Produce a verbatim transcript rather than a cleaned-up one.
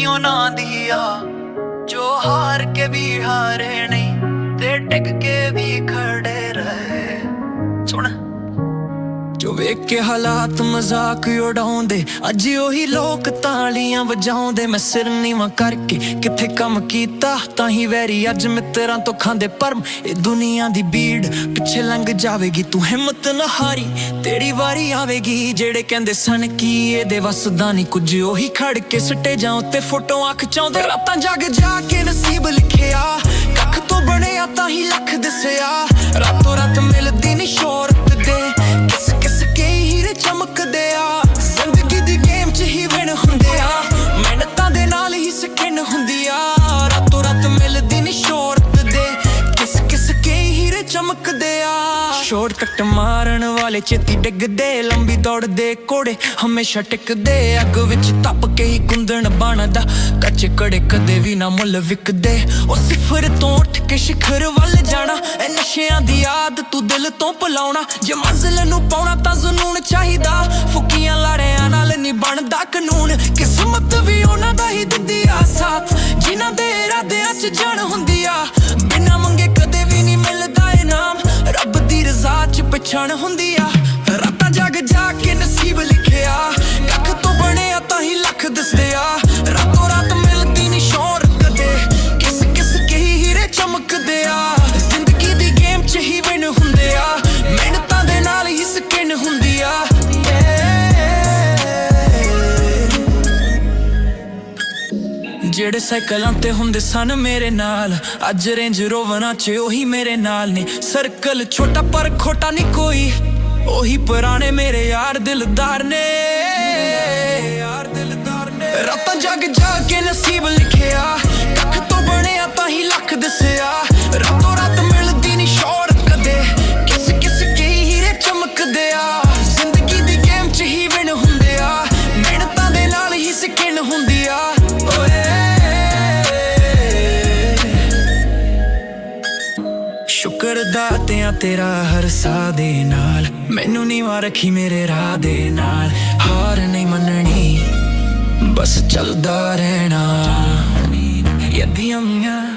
ਕਹਾਣੀ ਉਹਨਾਂ ਦੀ ਆ, ਜੋ ਹਾਰ ਕੇ ਵੀ ਹਾਰੇ ਨਹੀਂ ਤੇ ਟਿਕ ਕੇ ਵੀ ਖੜੇ ਰਹੇ। ਸੁਣ ਜੋ ਵੇਖ ਕੇ ਹਾਲਾਤ ਮਜ਼ਾਕ ਉਡਾਉਂਦੇ, ਅੱਜ ਉਹੀ ਲੋਕ ਤਾਲੀਆਂ ਵਜਾਉਂਦੇ। ਮੈਂ ਸਿਰ ਨੀਵਾਂ ਕਰਕੇ ਕਿੱਥੇ ਕੰਮ ਕੀਤਾ, ਤਾਂ ਹੀ ਵੈਰੀ ਅੱਜ ਮਿੱਤਰਾਂ ਤੋਂ ਖਾਂਦੇ ਭਰਮ। ਇਹ ਦੁਨੀਆ ਦੀ ਭੀੜ ਪਿੱਛੇ ਲੰਘ ਜਾਵੇਗੀ, ਤੂੰ ਹਿੰਮਤ ਨਾ ਹਾਰੀ, ਤੇਰੀ ਵਾਰੀ ਆਵੇਗੀ। ਜਿਹੜੇ ਕਹਿੰਦੇ ਸਨ ਕੀ ਇਹਦੇ ਵੱਸਦਾ ਨਹੀਂ ਕੁਝ, ਉਹੀ ਖੜ ਕੇ ਸਟੇਜਾਂ ਉੱਤੇ ਫੋਟੋਆਂ ਖਿਚਾਉਂਦੇ। ਰਾਤਾਂ ਜਾਗ ਜਾ ਕੇ ਨਸੀਬ ਲਿਖਿਆ, ਕੱਖ ਤੋਂ ਬਣਿਆ ਤਾਂ ਹੀ ਲੱਖ ਦਿਸਿਆ। ਰਾਤੋਂ ਰਾਤ ਮਿਲਦੀ ਨੀ ਸ਼ੋਹਰਤ ਦੇ, ਕਿਸ ਕਿਸ ਕੇ ਹੀਰੇ ਚਮਕਦੇ ਆ। ਜ਼ਿੰਦਗੀ ਦੀ ਗੇਮ 'ਚ ਹੀ ਵਿਨ ਹੁੰਦੇ ਆ, ਮਿਹਨਤਾਂ ਦੇ ਨਾਲ ਹੀ ਸਕਿਨ ਹੁੰਦੀ ਆ। ਰਾਤੋਂ ਰਾਤ ਮਿਲਦੀ ਨੀ ਸ਼ੋਹਰਤ ਦੇ, ਕਿਸ ਕਿਸ ਕੇ ਹੀਰੇ ਚਮਕਦੇ ਆ। ਸ਼ੋਰਟਕੱਟ ਮਾਰਨ ਵਾਲੇ ਛੇਤੀ ਡਿੱਗਦੇ, ਲੰਬੀ ਦੌੜਦੇ ਘੋੜੇ ਹਮੇਸ਼ਾ ਟਿਕਦੇ। ਅੱਗ ਵਿੱਚ ਤਪ ਕੇ ਹੀ ਕੁੰਦਨ ਬਣਦਾ, ਕੱਚੇ ਕੜੇ ਕਦੇ ਵੀ ਨਾ ਮੁੱਲ ਵਿਕਦੇ। ਉਹ ਸਿਫਰ ਤੋਂ ਉੱਠ ਕੇ ਸ਼ਿਖਰ ਵੱਲ ਜਾਣਾ, ਇਹ ਨਸ਼ਿਆਂ ਦੀ ਆਦਤ ਤੂੰ ਦਿਲ ਤੋਂ ਭੁਲਾਉਣਾ। ਜੇ ਮੰਜ਼ਿਲ ਨੂੰ ਪਾਉਣਾ ਤਾਂ ਜ਼ਨੂਨ ਚਾਹੀਦਾ, ਫੁੱਕੀਆਂ ਲਾੜਿਆਂ ਨਾਲ ਨਹੀਂ ਬਣਦਾ ਕਾਨੂੰਨ। ਕਿਸਮਤ ਵੀ ਉਹਨਾਂ ਦਾ ਹੀ ਦਿੰਦੀ ਆ ਸਾਥ, ਜਿਨ੍ਹਾਂ ਦੇ ਇਰਾਦਿਆਂ 'ਚ ਜਾਨ ਹੁੰਦੀ ਆ। ਬਿਨਾਂ ਮੰਗੇ ਕਦੇ ਵੀ ਨਹੀਂ ਮਿਲਦਾ ਇਨਾਮ, ਰੱਬ ਦੀ ਰਜ਼ਾ 'ਚ ਪਛਾਣ ਹੁੰਦੀ ਆ। ਰਾਤਾਂ ਜਾਗ ਜਾ ਕੇ ਨਸੀਬ ਲਿਖਿਆ, ਕੱਖ ਤੋਂ ਬਣਿਆ ਤਾਂ ਹੀ ਲੱਖ ਦਿਸਦੇ ਆ। ਰਾਤੋਂ ਰਾਤ ਮਿਲਦੀ ਨੀ ਸ਼ੋਹਰਤ ਦੇ, ਕਿਸ ਕਿਸ ਕੇ ਹੀਰੇ ਚਮਕਦੇ ਆ। ਜ਼ਿੰਦਗੀ ਦੀ ਗੇਮ 'ਚ ਹੀ ਵਿਨ ਹੁੰਦੇ ਆ, ਮਿਹਨਤਾਂ ਦੇ ਨਾਲ ਹੀ ਸਕਿਨ ਹੁੰਦੀ ਆ। ਜਿਹੜੇ ਸਾਈਕਲਾਂ ਤੇ ਹੁੰਦੇ ਸਨ ਮੇਰੇ ਨਾਲ, ਅੱਜ ਰੇਂਜ ਰੋਵਰਾਂ 'ਚ ਉਹੀ ਮੇਰੇ ਨਾਲ ਨੇ। ਸਰਕਲ ਛੋਟਾ ਪਰ ਖੋਟਾ ਨਹੀਂ ਕੋਈ, ਉਹੀ ਪੁਰਾਣੇ ਮੇਰੇ ਯਾਰ ਦਿਲਦਾਰ ਨੇ। ਯਾਰ ਦਿਲਦਾਰ ਨੇ ਰਾਤਾਂ ਜਾਗ ਜਾ ਕੇ ਨਸੀਬ ਲਿਖਿਆ, ਕੱਖ ਤੋਂ ਬਣਿਆ ਤਾਂ ਹੀ ਲੱਖ ਦਿਸਿਆ। ਰਾਤੋਂ ਰਾਤ ਮਿਲਦੀ ਨੀ ਸ਼ੋਹਰਤ ਕਦੇ, ਕਿਸ ਕਿਸ ਕੇ ਹੀਰੇ ਚਮਕਦੇ ਆ। ਜ਼ਿੰਦਗੀ ਦੀ ਗੇਮ 'ਚ ਹੀ ਵਿਨ ਹੁੰਦੇ ਆ, ਮਿਹਨਤਾਂ ਦੇ ਨਾਲ ਹੀ ਸਕਿਨ ਹੁੰਦੀ ਆ। ਓਏ ਸ਼ੁਕਰ ਦਾਤਿਆਂ ਤੇਰਾ ਹਰ ਸਾਹ ਦੇ ਨਾਲ, ਮੈਨੂੰ ਨੀਵਾਂ ਰੱਖੀ ਮੇਰੇ ਰਾਹ ਦੇ ਨਾਲ। ਹਾਰ ਨਹੀਂ ਮੰਨਣੀ, ਬਸ ਚੱਲਦਾ ਰਹਿਣਾ। ਯਦੀਆਂ